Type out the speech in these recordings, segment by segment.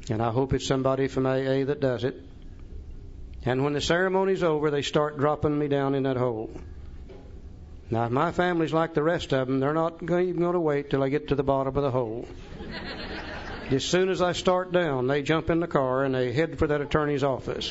And I hope it's somebody from AA that does it. And when the ceremony's over, they start dropping me down in that hole. Now, if my family's like the rest of them, they're not even going to wait till I get to the bottom of the hole. As soon as I start down, they jump in the car and they head for that attorney's office.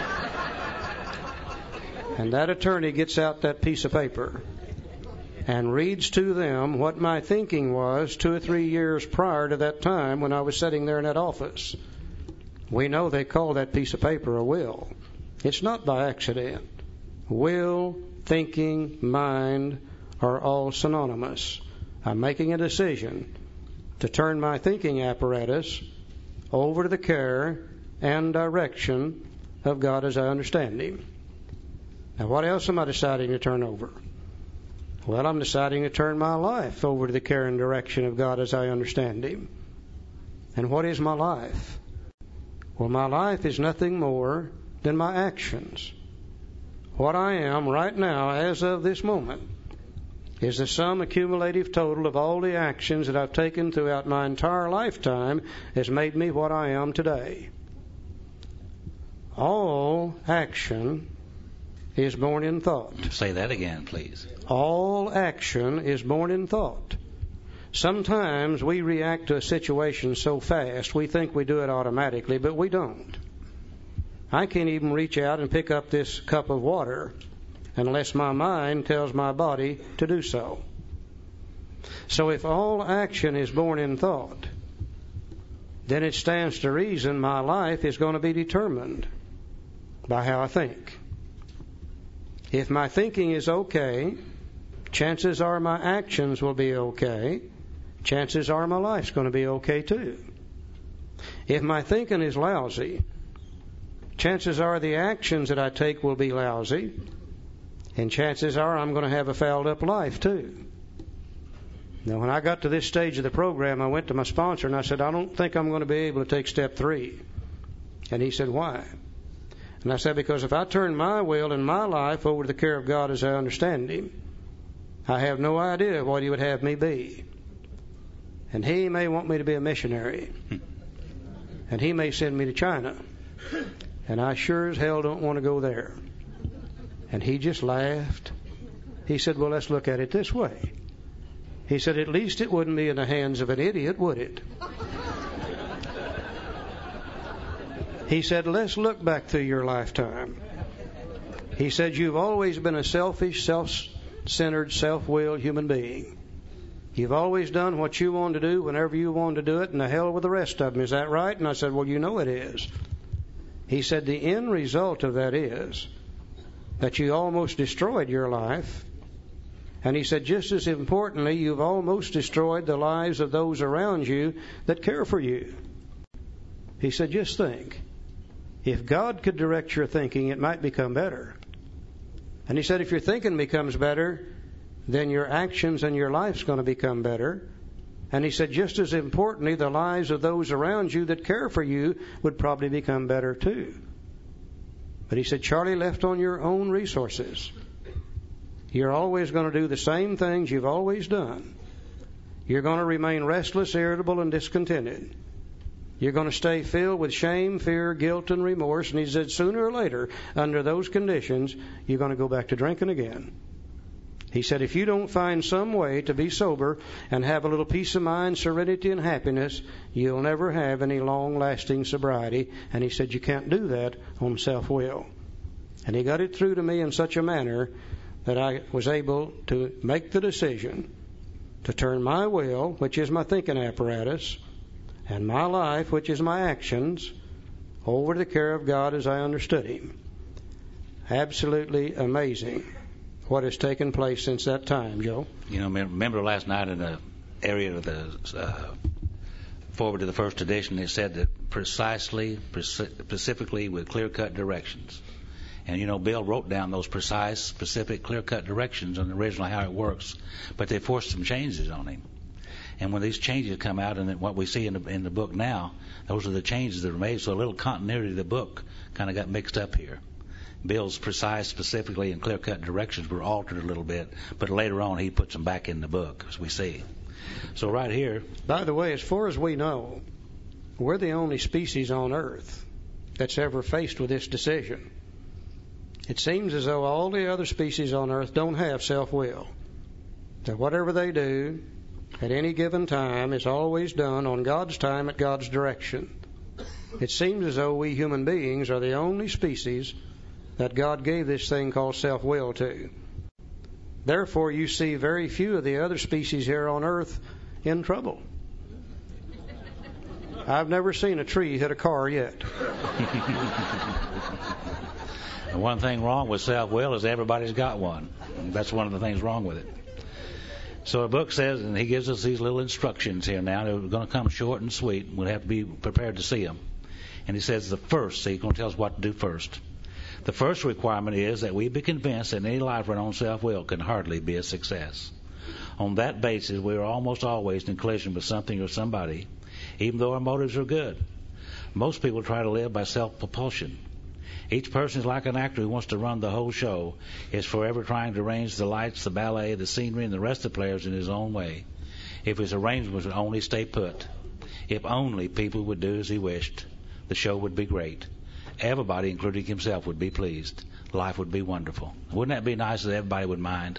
And that attorney gets out that piece of paper and reads to them what my thinking was 2 or 3 years prior to that time when I was sitting there in that office. We know they call that piece of paper a will. It's not by accident. Will, thinking, mind are all synonymous. I'm making a decision to turn my thinking apparatus over to the care and direction of God as I understand Him. Now, what else am I deciding to turn over? Well, I'm deciding to turn my life over to the care and direction of God as I understand Him. And what is my life? Well, my life is nothing more than my actions. What I am right now, as of this moment, is the sum accumulative total of all the actions that I've taken throughout my entire lifetime has made me what I am today. All action is born in thought. Say that again, please. All action is born in thought. Sometimes we react to a situation so fast we think we do it automatically, but we don't. I can't even reach out and pick up this cup of water unless my mind tells my body to do so. So if all action is born in thought, then it stands to reason my life is going to be determined by how I think. If my thinking is okay, chances are my actions will be okay. Chances are my life's going to be okay too. If my thinking is lousy, chances are the actions that I take will be lousy. And chances are I'm going to have a fouled up life too. Now, when I got to this stage of the program, I went to my sponsor and I said, I don't think I'm going to be able to take step 3. And he said, why? And I said, because if I turn my will and my life over to the care of God as I understand Him, I have no idea what He would have me be. And He may want me to be a missionary. And He may send me to China. And I sure as hell don't want to go there. And he just laughed. He said, well, let's look at it this way. He said, at least it wouldn't be in the hands of an idiot, would it? He said, let's look back through your lifetime. He said, you've always been a selfish, self-centered, self-willed human being. You've always done what you wanted to do whenever you wanted to do it, and the hell with the rest of them. Is that right? And I said, well, you know it is. He said, the end result of that is that you almost destroyed your life. And he said, just as importantly, you've almost destroyed the lives of those around you that care for you. He said, just think. If God could direct your thinking, it might become better. And he said, if your thinking becomes better, then your actions and your life's going to become better. And he said, just as importantly, the lives of those around you that care for you would probably become better too. But he said, Charlie, left on your own resources, you're always going to do the same things you've always done. You're going to remain restless, irritable, and discontented. You're going to stay filled with shame, fear, guilt, and remorse. And he said, sooner or later, under those conditions, you're going to go back to drinking again. He said, if you don't find some way to be sober and have a little peace of mind, serenity, and happiness, you'll never have any long-lasting sobriety. And he said, you can't do that on self-will. And he got it through to me in such a manner that I was able to make the decision to turn my will, which is my thinking apparatus, and my life, which is my actions, over to the care of God as I understood Him. Absolutely amazing what has taken place since that time, Joe. You know, remember last night in the area of the forward to the first edition, it said that specifically with clear-cut directions. And, you know, Bill wrote down those precise, specific, clear-cut directions on the original how it works, but they forced some changes on him. And when these changes come out, and what we see in the book now, those are the changes that were made, so a little continuity of the book kind of got mixed up here. Bill's precise, specifically, and clear-cut directions were altered a little bit, but later on he puts them back in the book, as we see. So right here... By the way, as far as we know, we're the only species on earth that's ever faced with this decision. It seems as though all the other species on earth don't have self-will. That whatever they do at any given time is always done on God's time at God's direction. It seems as though we human beings are the only species that God gave this thing called self-will to. Therefore, you see very few of the other species here on earth in trouble. I've never seen a tree hit a car yet. The one thing wrong with self-will is everybody's got one. That's one of the things wrong with it. So the book says, and he gives us these little instructions here now. They're going to come short and sweet. We'll have to be prepared to see them. And he says the first, so he's going to tell us what to do first. The first requirement is that we be convinced that any life run on self-will can hardly be a success. On that basis, we are almost always in collision with something or somebody, even though our motives are good. Most people try to live by self-propulsion. Each person is like an actor who wants to run the whole show, is forever trying to arrange the lights, the ballet, the scenery, and the rest of the players in his own way. If his arrangements would only stay put, if only people would do as he wished, the show would be great. Everybody, including himself, would be pleased. Life would be wonderful. Wouldn't that be nice that everybody would mind?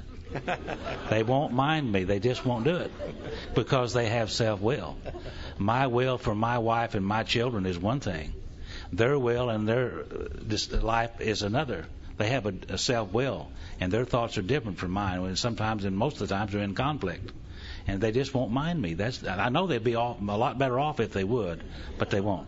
They won't mind me. They just won't do it because they have self-will. My will for my wife and my children is one thing. Their will and their life is another. They have a self-will, and their thoughts are different from mine. And sometimes, and most of the times, they're in conflict, and they just won't mind me. I know they'd be a lot better off if they would, but they won't.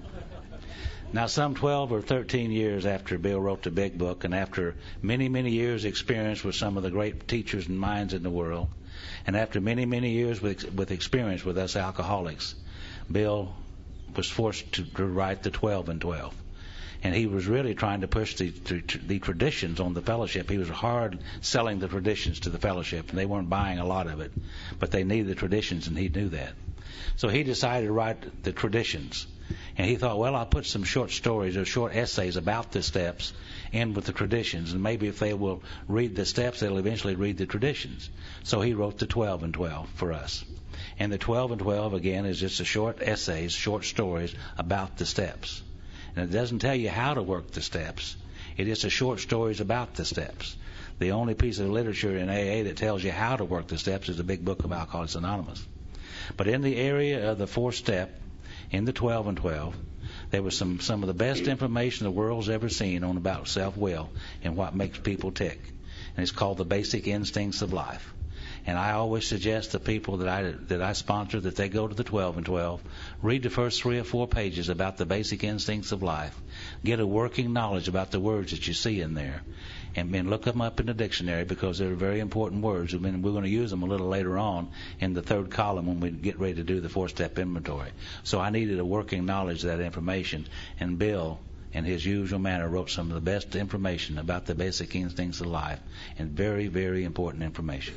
Now, some 12 or 13 years after Bill wrote the big book, and after many, many years' experience with some of the great teachers and minds in the world, and after many, many years with experience with us alcoholics, Bill was forced to write the 12 and 12. And he was really trying to push the traditions on the fellowship. He was hard selling the traditions to the fellowship, and they weren't buying a lot of it. But they needed the traditions, and he knew that. So he decided to write the traditions. And he thought, well, I'll put some short stories or short essays about the steps in with the traditions. And maybe if they will read the steps, they'll eventually read the traditions. So he wrote the 12 and 12 for us. And the 12 and 12, again, is just a short essays, short stories about the steps. And it doesn't tell you how to work the steps. It is a short stories about the steps. The only piece of literature in AA that tells you how to work the steps is the big book of Alcoholics Anonymous. But in the area of the fourth step, in the 12 and 12, there was some of the best information the world's ever seen on about self-will and what makes people tick. And it's called the Basic Instincts of Life. And I always suggest to people that I sponsor that they go to the 12 and 12, read the first 3 or 4 pages about the basic instincts of life, get a working knowledge about the words that you see in there, and then look them up in the dictionary because they're very important words. I mean, we're going to use them a little later on in the third column when we get ready to do the 4-step inventory. So I needed a working knowledge of that information, and Bill, in his usual manner, wrote some of the best information about the basic instincts of life, and very, very important information.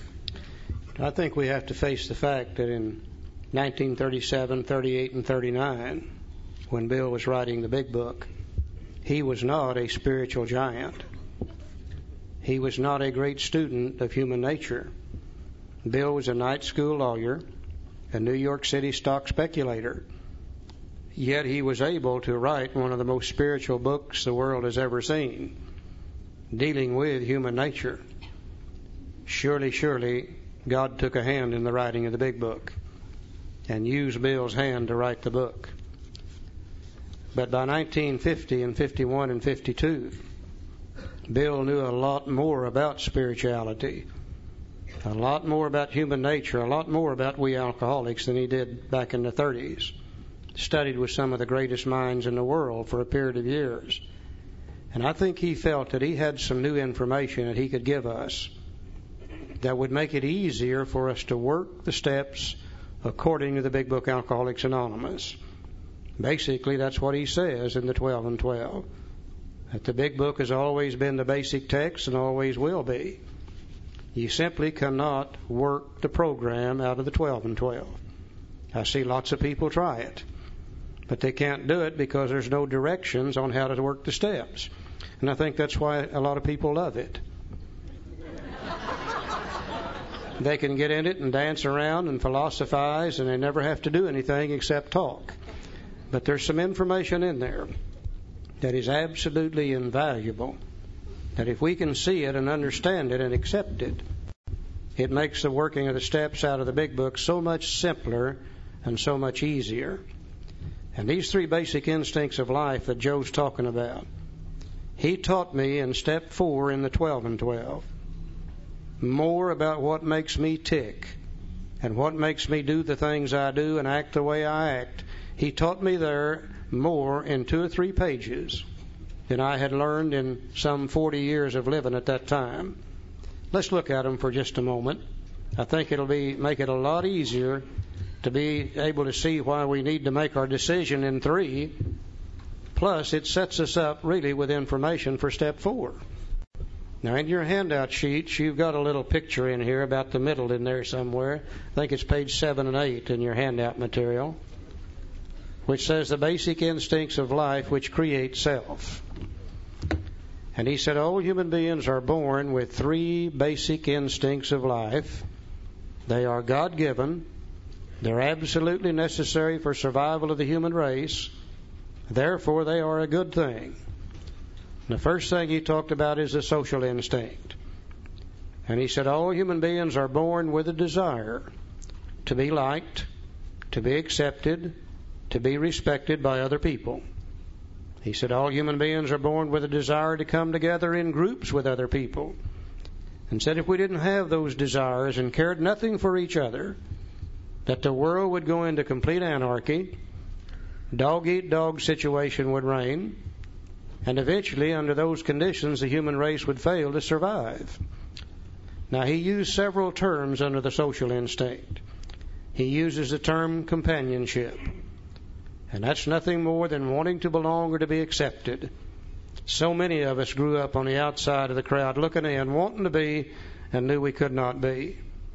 I think we have to face the fact that in 1937, 38, and 39, when Bill was writing the big book, he was not a spiritual giant. He was not a great student of human nature. Bill was a night school lawyer, a New York City stock speculator. Yet he was able to write one of the most spiritual books the world has ever seen, dealing with human nature. Surely, God took a hand in the writing of the big book and used Bill's hand to write the book. But by 1950 and 51 and 52, Bill knew a lot more about spirituality, a lot more about human nature, a lot more about we alcoholics than he did back in the 30s. Studied with some of the greatest minds in the world for a period of years. And I think he felt that he had some new information that he could give us that would make it easier for us to work the steps according to the big book Alcoholics Anonymous. Basically, that's what he says in the 12 and 12. That the big book has always been the basic text and always will be. You simply cannot work the program out of the 12 and 12. I see lots of people try it, but they can't do it because there's no directions on how to work the steps. And I think that's why a lot of people love it. They can get in it and dance around and philosophize, and they never have to do anything except talk. But there's some information in there that is absolutely invaluable, that if we can see it and understand it and accept it, it makes the working of the steps out of the big book so much simpler and so much easier. And these 3 basic instincts of life that Joe's talking about, he taught me in step 4 in the 12 and 12 more about what makes me tick and what makes me do the things I do and act the way I act. He taught me there more in 2 or 3 pages than I had learned in some 40 years of living at that time. Let's look at them for just a moment. I think it'll make it a lot easier to be able to see why we need to make our decision in 3. Plus, it sets us up really with information for step 4. Now, in your handout sheets, you've got a little picture in here about the middle in there somewhere. I think it's page 7 and 8 in your handout material, which says the basic instincts of life which create self. And he said all human beings are born with 3 basic instincts of life. They are God-given. They're absolutely necessary for survival of the human race. Therefore, they are a good thing. The first thing he talked about is the social instinct. And he said all human beings are born with a desire to be liked, to be accepted, to be respected by other people. He said all human beings are born with a desire to come together in groups with other people. And said if we didn't have those desires and cared nothing for each other, that the world would go into complete anarchy, dog-eat-dog situation would reign, and eventually, under those conditions, the human race would fail to survive. Now, he used several terms under the social instinct. He uses the term companionship. And that's nothing more than wanting to belong or to be accepted. So many of us grew up on the outside of the crowd, looking in, wanting to be, and knew we could not be.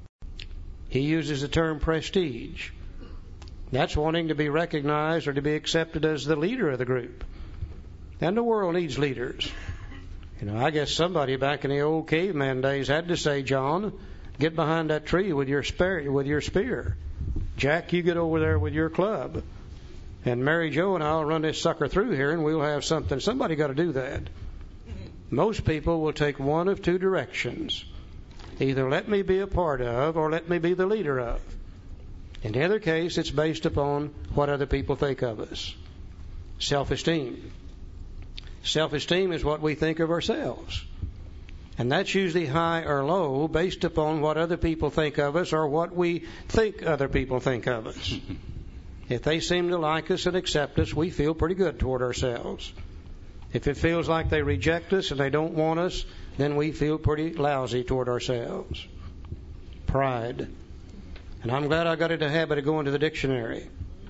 He uses the term prestige. That's wanting to be recognized or to be accepted as the leader of the group. And the world needs leaders. I guess somebody back in the old caveman days had to say, John, get behind that tree with your spear. Jack, you get over there with your club. And Mary Jo and I'll run this sucker through here and we'll have something. Somebody got to do that. Most people will take one of 2 directions. Either let me be a part of or let me be the leader of. In the other case, it's based upon what other people think of us. Self-esteem. Self-esteem is what we think of ourselves. And that's usually high or low based upon what other people think of us or what we think other people think of us. If they seem to like us and accept us, we feel pretty good toward ourselves. If it feels like they reject us and they don't want us, then we feel pretty lousy toward ourselves. Pride. And I'm glad I got into the habit of going to the dictionary.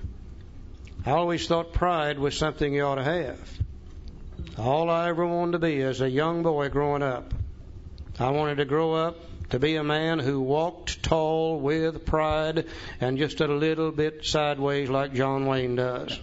I always thought pride was something you ought to have. All I ever wanted to be as a young boy growing up, I wanted to grow up to be a man who walked tall with pride and just a little bit sideways like John Wayne does.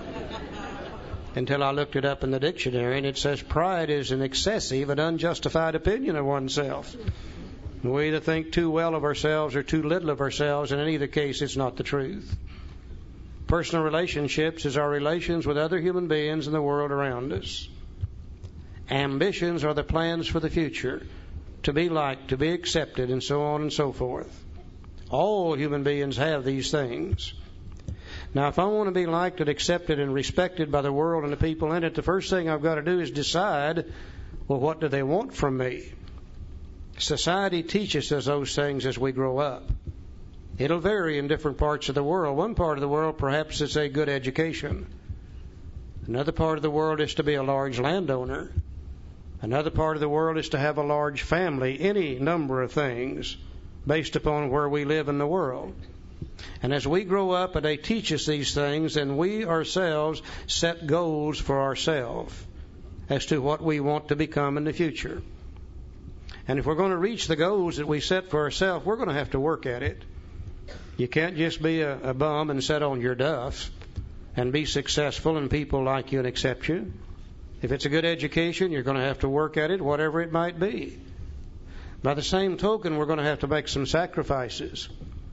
Until I looked it up in the dictionary, and it says pride is an excessive and unjustified opinion of oneself. We either think too well of ourselves or too little of ourselves, and in either case, it's not the truth. Personal relationships is our relations with other human beings in the world around us. Ambitions are the plans for the future, to be liked, to be accepted, and so on and so forth. All human beings have these things. Now, if I want to be liked and accepted and respected by the world and the people in it, the first thing I've got to do is decide, well, what do they want from me? Society teaches us those things as we grow up. It'll vary in different parts of the world. One part of the world, perhaps, it's a good education. Another part of the world is to be a large landowner. Another part of the world is to have a large family. Any number of things based upon where we live in the world. And as we grow up and they teach us these things, then we ourselves set goals for ourselves as to what we want to become in the future. And if we're going to reach the goals that we set for ourselves, we're going to have to work at it. You can't just be a bum and sit on your duff and be successful and people like you and accept you. If it's a good education, you're going to have to work at it, whatever it might be. By the same token, we're going to have to make some sacrifices.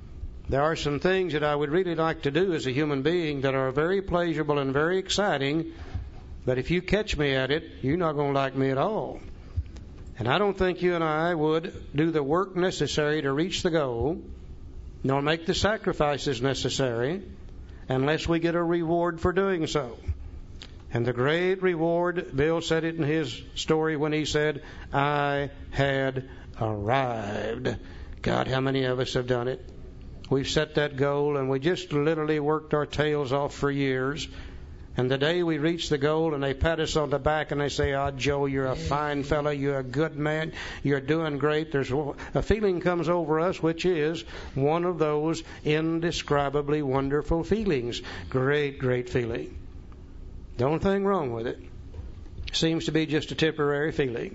There are some things that I would really like to do as a human being that are very pleasurable and very exciting, but if you catch me at it, you're not going to like me at all. And I don't think you and I would do the work necessary to reach the goal, nor make the sacrifices necessary, unless we get a reward for doing so. And the great reward, Bill said it in his story when he said, I had arrived. God, how many of us have done it? We've set that goal and we just literally worked our tails off for years. And the day we reach the goal and they pat us on the back and they say, Joe, you're a fine fellow, you're a good man, you're doing great. There's a feeling comes over us which is one of those indescribably wonderful feelings. Great, great feeling. The only thing wrong with it seems to be just a temporary feeling.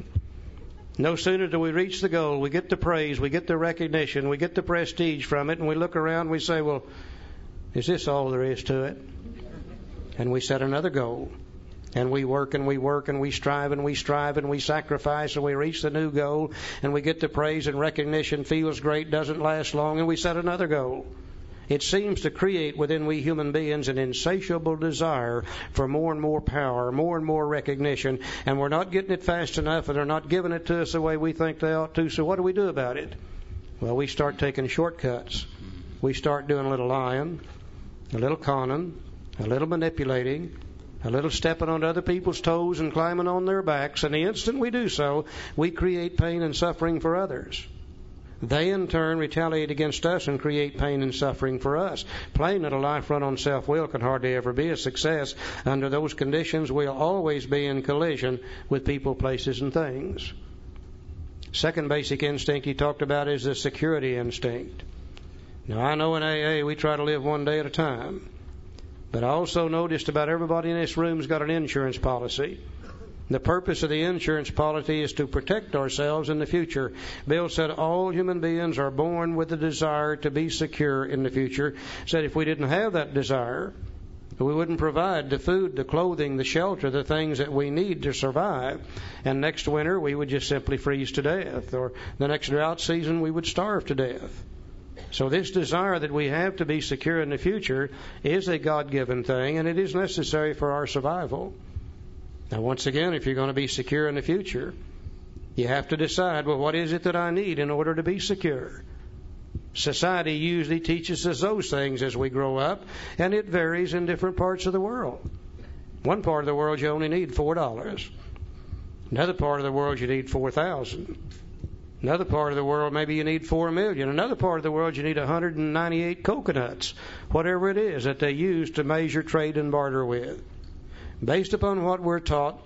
No sooner do we reach the goal, we get the praise, we get the recognition, we get the prestige from it, and we look around and we say, well, is this all there is to it? And we set another goal. And we work and we work and we strive and we strive and we sacrifice and we reach the new goal and we get the praise and recognition, feels great, doesn't last long, and we set another goal. It seems to create within we human beings an insatiable desire for more and more power, more and more recognition, and we're not getting it fast enough and they're not giving it to us the way we think they ought to. So what do we do about it? Well, we start taking shortcuts. We start doing a little lying, a little conning, a little manipulating, a little stepping on other people's toes and climbing on their backs, and the instant we do so, we create pain and suffering for others. They, in turn, retaliate against us and create pain and suffering for us. Plain that a life run on self-will can hardly ever be a success. Under those conditions, we'll always be in collision with people, places, and things. Second basic instinct he talked about is the security instinct. Now, I know in AA we try to live one day at a time. But I also noticed about everybody in this room's got an insurance policy. The purpose of the insurance policy is to protect ourselves in the future. Bill said all human beings are born with a desire to be secure in the future. Said if we didn't have that desire, we wouldn't provide the food, the clothing, the shelter, the things that we need to survive. And next winter we would just simply freeze to death. Or the next drought season we would starve to death. So this desire that we have to be secure in the future is a God-given thing, and it is necessary for our survival. Now, once again, if you're going to be secure in the future, you have to decide, well, what is it that I need in order to be secure? Society usually teaches us those things as we grow up, and it varies in different parts of the world. One part of the world you only need $4. Another part of the world you need $4,000. Another part of the world, maybe you need 4 million. Another part of the world, you need 198 coconuts. Whatever it is that they use to measure, trade, and barter with. Based upon what we're taught,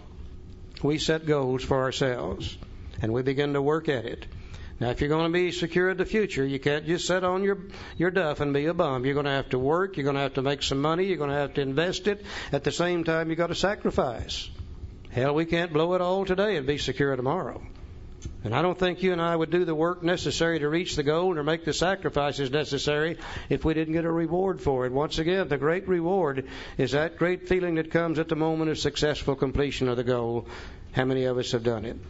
we set goals for ourselves, and we begin to work at it. Now, if you're going to be secure in the future, you can't just sit on your duff and be a bum. You're going to have to work. You're going to have to make some money. You're going to have to invest it. At the same time, you've got to sacrifice. Hell, we can't blow it all today and be secure tomorrow. And I don't think you and I would do the work necessary to reach the goal or make the sacrifices necessary if we didn't get a reward for it. Once again, the great reward is that great feeling that comes at the moment of successful completion of the goal. How many of us have done it?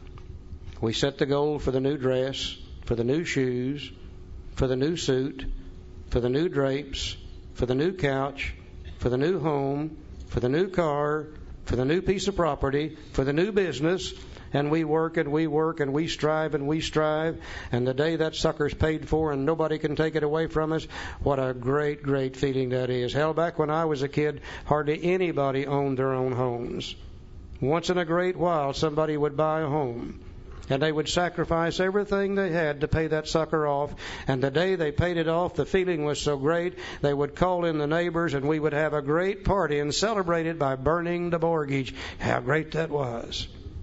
We set the goal for the new dress, for the new shoes, for the new suit, for the new drapes, for the new couch, for the new home, for the new car, for the new piece of property, for the new business. And we work and we work and we strive and we strive. And the day that sucker's paid for and nobody can take it away from us, what a great, great feeling that is. Hell, back when I was a kid, hardly anybody owned their own homes. Once in a great while, somebody would buy a home. And they would sacrifice everything they had to pay that sucker off. And the day they paid it off, the feeling was so great, they would call in the neighbors and we would have a great party and celebrate it by burning the mortgage. How great that was.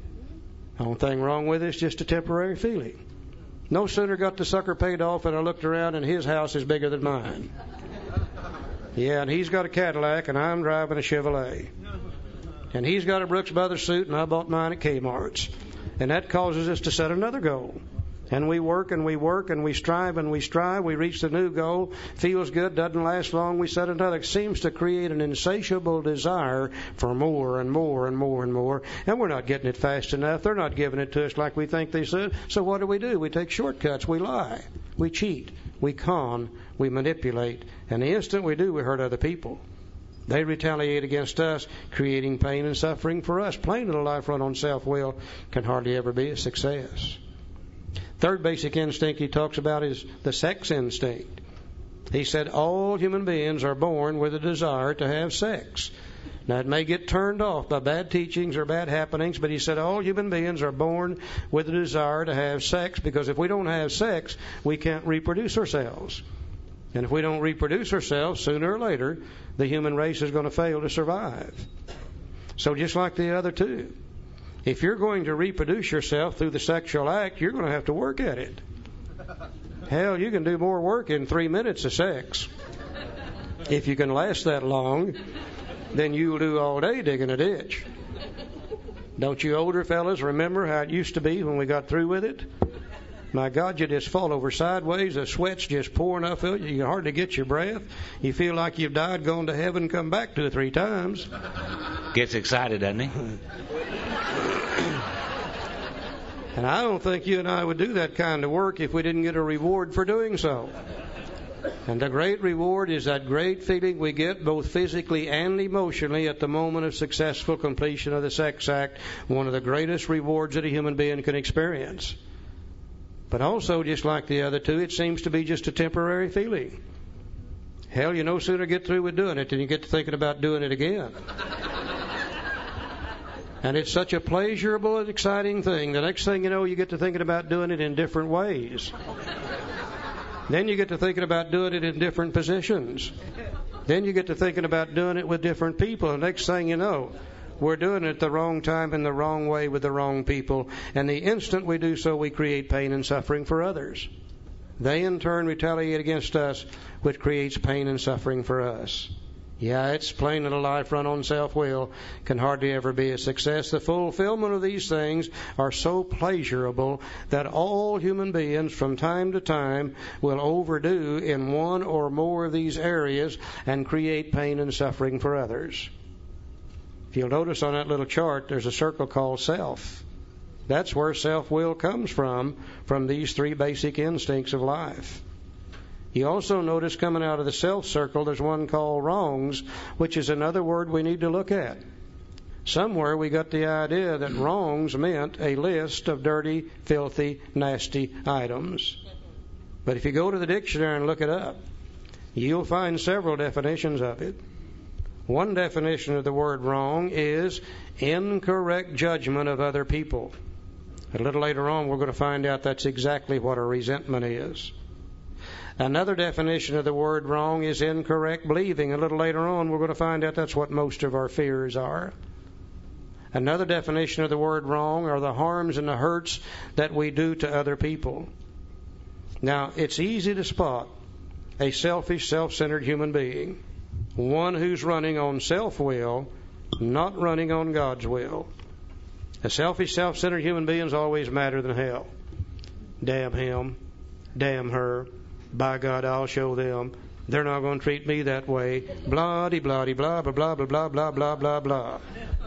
The only thing wrong with it is just a temporary feeling. No sooner got the sucker paid off and I looked around and his house is bigger than mine. Yeah, and he's got a Cadillac and I'm driving a Chevrolet. And he's got a Brooks Brothers suit and I bought mine at Kmart's. And that causes us to set another goal. And we work and we work and we strive and we strive. We reach the new goal. Feels good, doesn't last long. We set another. It seems to create an insatiable desire for more and more and more and more. And we're not getting it fast enough. They're not giving it to us like we think they should. So what do? We take shortcuts. We lie. We cheat. we con, we manipulate, and the instant we do, we hurt other people. They retaliate against us, creating pain and suffering for us. Plain little life run on self-will can hardly ever be a success. Third basic instinct he talks about is the sex instinct. He said all human beings are born with a desire to have sex. Now, it may get turned off by bad teachings or bad happenings, but he said all human beings are born with a desire to have sex, because if we don't have sex, we can't reproduce ourselves. And if we don't reproduce ourselves, sooner or later, the human race is going to fail to survive. So just like the other two, if you're going to reproduce yourself through the sexual act, you're going to have to work at it. Hell, you can do more work in 3 minutes of sex. If you can last that long, then you'll do all day digging a ditch. Don't you older fellas remember how it used to be when we got through with it? My God, you just fall over sideways. The sweat's just pouring off of you. You can hardly get your breath. You feel like you've died, gone to heaven, come back 2 or 3 times. Gets excited, doesn't he? And I don't think you and I would do that kind of work if we didn't get a reward for doing so. And the great reward is that great feeling we get both physically and emotionally at the moment of successful completion of the sex act, one of the greatest rewards that a human being can experience. But also, just like the other two, it seems to be just a temporary feeling. Hell, you no sooner get through with doing it than you get to thinking about doing it again. And it's such a pleasurable and exciting thing. The next thing you know, you get to thinking about doing it in different ways. Then you get to thinking about doing it in different positions. Then you get to thinking about doing it with different people. The next thing you know, we're doing it at the wrong time in the wrong way with the wrong people. And the instant we do so, we create pain and suffering for others. They in turn retaliate against us, which creates pain and suffering for us. Yeah, it's plain that a life run on self-will can hardly ever be a success. The fulfillment of these things are so pleasurable that all human beings from time to time will overdo in one or more of these areas and create pain and suffering for others. If you'll notice on that little chart, there's a circle called self. That's where self-will comes from these 3 basic instincts of life. You also notice coming out of the self circle, there's one called wrongs, which is another word we need to look at. Somewhere we got the idea that wrongs meant a list of dirty, filthy, nasty items. But if you go to the dictionary and look it up, you'll find several definitions of it. One definition of the word wrong is incorrect judgment of other people. A little later on, we're going to find out that's exactly what a resentment is. Another definition of the word wrong is incorrect believing. A little later on, we're going to find out that's what most of our fears are. Another definition of the word wrong are the harms and the hurts that we do to other people. Now, it's easy to spot a selfish, self-centered human being, one who's running on self-will, not running on God's will. A selfish, self-centered human being is always madder than hell. Damn him. Damn her. By God, I'll show them. They're not going to treat me that way. Blah-de-blah-de, blah, blah, blah, blah, blah, blah, blah, blah, blah.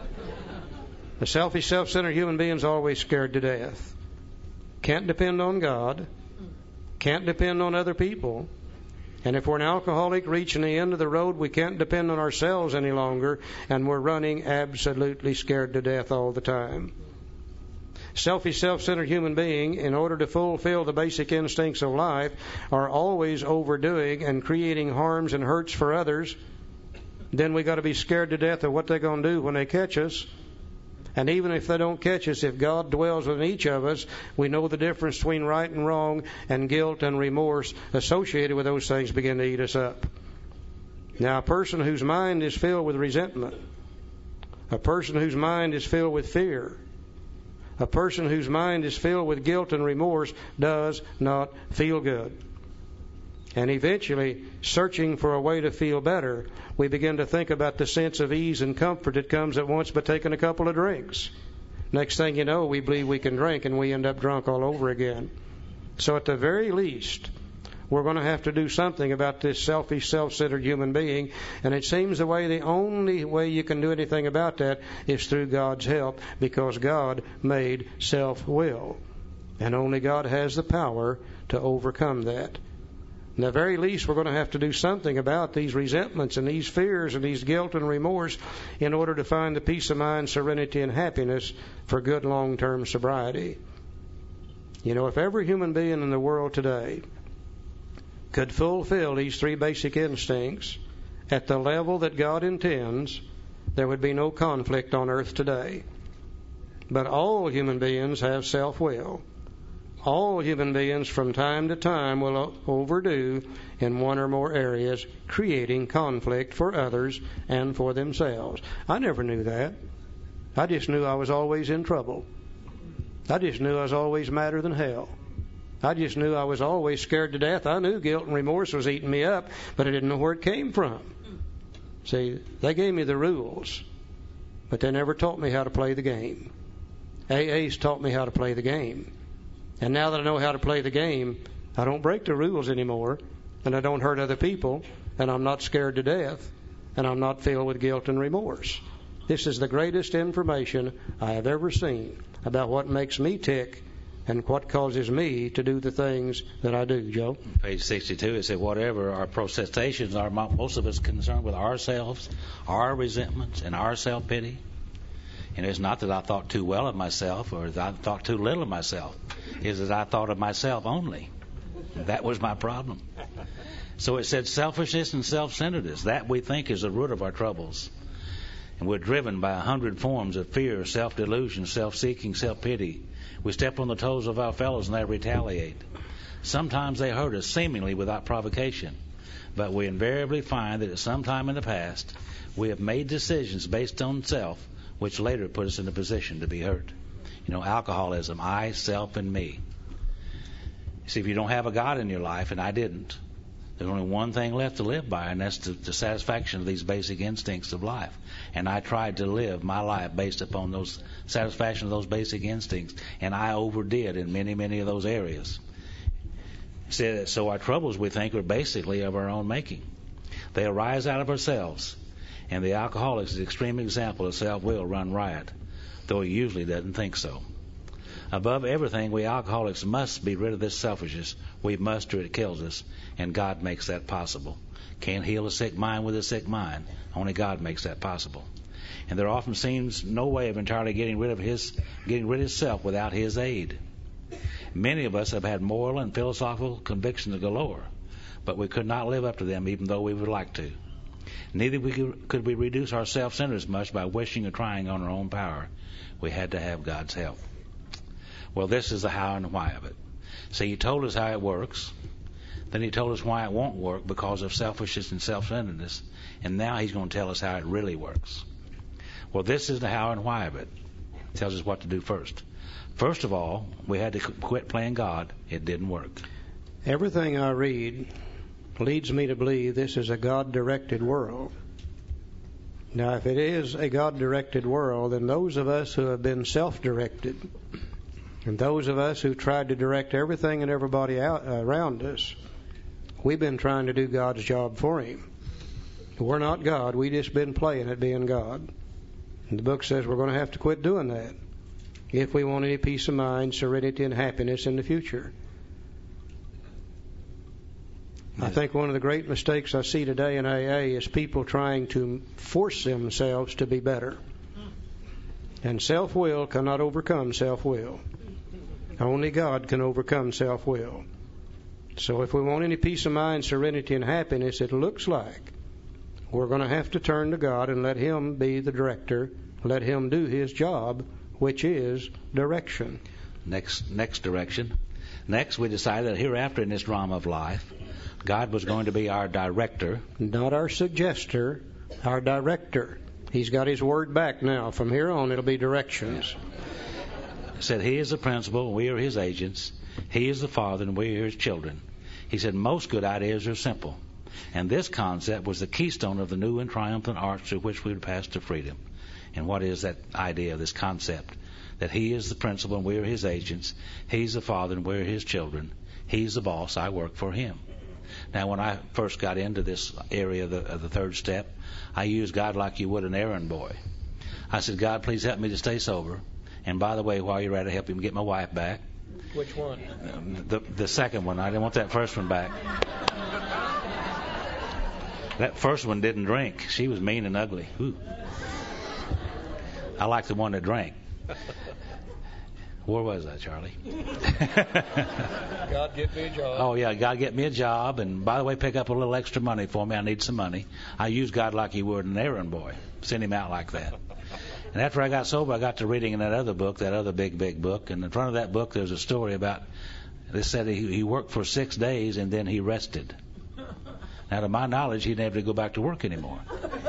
A selfish, self-centered human being is always scared to death. Can't depend on God. Can't depend on other people. And if we're an alcoholic reaching the end of the road, we can't depend on ourselves any longer, and we're running absolutely scared to death all the time. Selfish, self-centered human being, in order to fulfill the basic instincts of life, are always overdoing and creating harms and hurts for others. Then we got to be scared to death of what they're going to do when they catch us. And even if they don't catch us, if God dwells within each of us, we know the difference between right and wrong, and guilt and remorse associated with those things begin to eat us up. Now, a person whose mind is filled with resentment, a person whose mind is filled with fear, a person whose mind is filled with guilt and remorse does not feel good. And eventually, searching for a way to feel better, we begin to think about the sense of ease and comfort that comes at once by taking a couple of drinks. Next thing you know, we believe we can drink, and we end up drunk all over again. So at the very least, we're going to have to do something about this selfish, self-centered human being. And it seems the only way you can do anything about that is through God's help, because God made self-will. And only God has the power to overcome that. In the very least, we're going to have to do something about these resentments and these fears and these guilt and remorse in order to find the peace of mind, serenity, and happiness for good long-term sobriety. You know, if every human being in the world today could fulfill these three basic instincts at the level that God intends, there would be no conflict on earth today. But all human beings have self-will. All human beings from time to time will overdo in one or more areas, creating conflict for others and for themselves. I never knew that. I just knew I was always in trouble. I just knew I was always madder than hell. I just knew I was always scared to death. I knew guilt and remorse was eating me up, but I didn't know where it came from. See, they gave me the rules, but they never taught me how to play the game. AA's taught me how to play the game. And now that I know how to play the game, I don't break the rules anymore, and I don't hurt other people, and I'm not scared to death, and I'm not filled with guilt and remorse. This is the greatest information I have ever seen about what makes me tick and what causes me to do the things that I do, Joe. Page 62, it said, whatever our protestations are, most of us concerned with ourselves, our resentments, and our self-pity. And it's not that I thought too well of myself or that I thought too little of myself. It's that I thought of myself only. That was my problem. So it said selfishness and self-centeredness. That we think is the root of our troubles. And we're driven by 100 forms of fear, self-delusion, self-seeking, self-pity. We step on the toes of our fellows and they retaliate. Sometimes they hurt us seemingly without provocation. But we invariably find that at some time in the past we have made decisions based on self which later put us in a position to be hurt. You know, alcoholism, I, self, and me. See, if you don't have a God in your life, and I didn't, there's only one thing left to live by, and that's the satisfaction of these basic instincts of life. And I tried to live my life based upon those satisfaction of those basic instincts, and I overdid in many, many of those areas. So our troubles, we think, are basically of our own making. They arise out of ourselves. And the alcoholic is an extreme example of self-will run riot, though he usually doesn't think so. Above everything, we alcoholics must be rid of this selfishness. We must, or it kills us, and God makes that possible. Can't heal a sick mind with a sick mind. Only God makes that possible. And there often seems no way of entirely getting rid of self without His aid. Many of us have had moral and philosophical convictions galore, but we could not live up to them even though we would like to. Neither could we reduce our self-centeredness much by wishing or trying on our own power. We had to have God's help. Well, this is the how and why of it. So He told us how it works. Then He told us why it won't work because of selfishness and self-centeredness. And now He's going to tell us how it really works. Well, this is the how and why of it. It tells us what to do first. First of all, we had to quit playing God. It didn't work. Everything I read leads me to believe this is a God-directed world. Now, if it is a God-directed world, then those of us who have been self-directed and those of us who tried to direct everything and everybody out around us, we've been trying to do God's job for Him. We're not God. We've just been playing at being God. And the book says we're going to have to quit doing that if we want any peace of mind, serenity, and happiness in the future. I think one of the great mistakes I see today in AA is people trying to force themselves to be better. And self-will cannot overcome self-will. Only God can overcome self-will. So if we want any peace of mind, serenity, and happiness, it looks like we're going to have to turn to God and let Him be the director, let Him do His job, which is direction. Next direction. Next, we decided that hereafter in this drama of life, God was going to be our director. Not our suggester, our director. He's got His word back now. From here on, it'll be directions. He said He is the principal, and we are His agents. He is the Father, and we are His children. He said most good ideas are simple. And this concept was the keystone of the new and triumphant arch through which we would pass to freedom. And what is that idea, this concept? That He is the principal, and we are His agents. He's the Father, and we're His children. He's the boss. I work for Him. Now, when I first got into this area of the third step, I used God like you would an errand boy. I said, God, please help me to stay sober. And by the way, while you're at it, help Him get my wife back. Which one? The second one. I didn't want that first one back. That first one didn't drink. She was mean and ugly. Ooh. I like the one that drank. Where was I, Charlie? God, get me a job. Oh, yeah, God, get me a job. And by the way, pick up a little extra money for me. I need some money. I use God like he would an errand boy. Send him out like that. And after I got sober, I got to reading in that other book, that other big book. And in front of that book, there's a story about, they said he worked for 6 days and then he rested. Now, to my knowledge, he never go back to work anymore.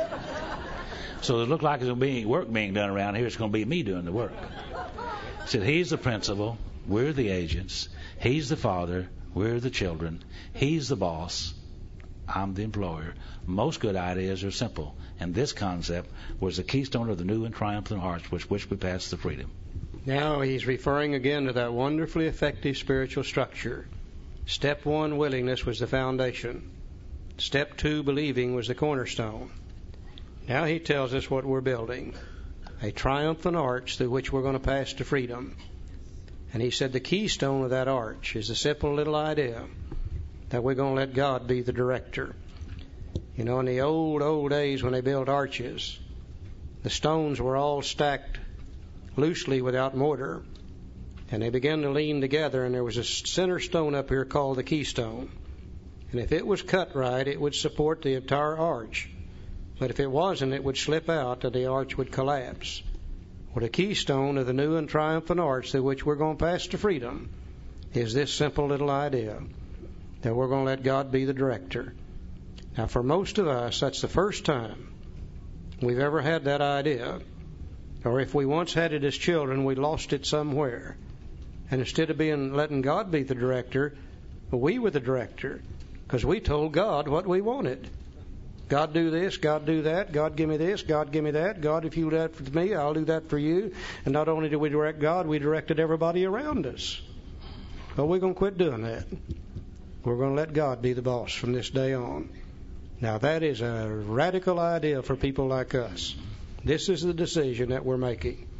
So it looked like there's going to be work being done around here. It's going to be me doing the work. He said, he's the principal, we're the agents. He's the father, we're the children. He's the boss, I'm the employer. Most good ideas are simple. And this concept was the keystone of the new and triumphant arch with which we pass to freedom. Now he's referring again to that wonderfully effective spiritual structure. Step 1, willingness, was the foundation. Step 2, believing, was the cornerstone. Now he tells us what we're building. A triumphant arch through which we're going to pass to freedom. And he said the keystone of that arch is a simple little idea that we're going to let God be the director. You know, in the old days when they built arches, the stones were all stacked loosely without mortar. And they began to lean together, and there was a center stone up here called the keystone. And if it was cut right, it would support the entire arch. But if it wasn't, it would slip out and the arch would collapse. Well, the keystone of the new and triumphant arch through which we're going to pass to freedom is this simple little idea that we're going to let God be the director. Now, for most of us, that's the first time we've ever had that idea. Or if we once had it as children, we lost it somewhere. And instead of letting God be the director, we were the director because we told God what we wanted. God, do this. God, do that. God, give me this. God, give me that. God, if you do that for me, I'll do that for you. And not only did we direct God, we directed everybody around us. But we're going to quit doing that. We're going to let God be the boss from this day on. Now, that is a radical idea for people like us. This is the decision that we're making.